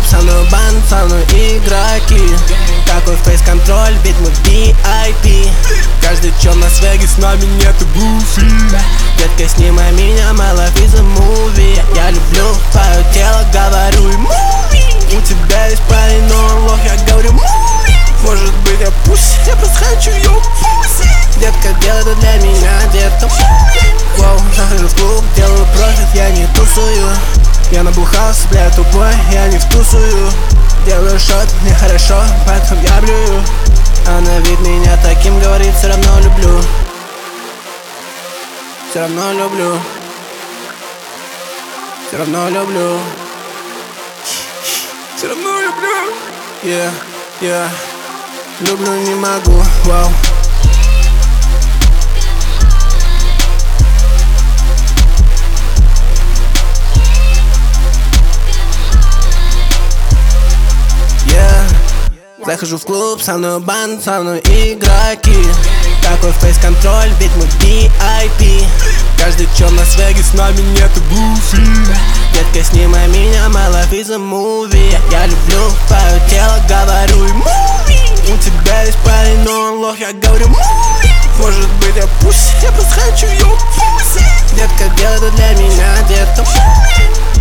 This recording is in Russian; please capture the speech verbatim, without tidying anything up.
со мной банд, со мной игроки. Какой фейс-контроль, ведь мы ви ай пи. Каждый чел на свеге, с нами нету гуфи. Детка, снимай меня, my life is a movie. Я люблю твое тело, говорю и муви. У тебя есть парень, но он лох, я говорю муви. Может быть я пусть, я просто хочу ее пусть. Детка, делай это для меня, детка. Воу, захожу в клуб, делаю профит, я не тусую. Я набухался, бля, тупой, я не втусую. Делаю шот, мне хорошо, поэтому я блюю. Она вид меня таким говорит, все равно люблю. Все равно люблю. Все равно люблю. Все равно люблю. Yeah, yeah. Люблю, не могу, вау. Захожу в клуб, со мной банд, со мной игроки. Какой фейс-контроль, ведь мы ви ай пи. Каждый чел на свеге, с нами нету гуфи. Детка, снимай меня, my life is a movie. Я, я люблю твое тело, говорю и муви. У тебя есть парень, но он лох, я говорю муви. Может быть я пусть, я просто хочу ее пусть. Детка, делай это для меня, детка.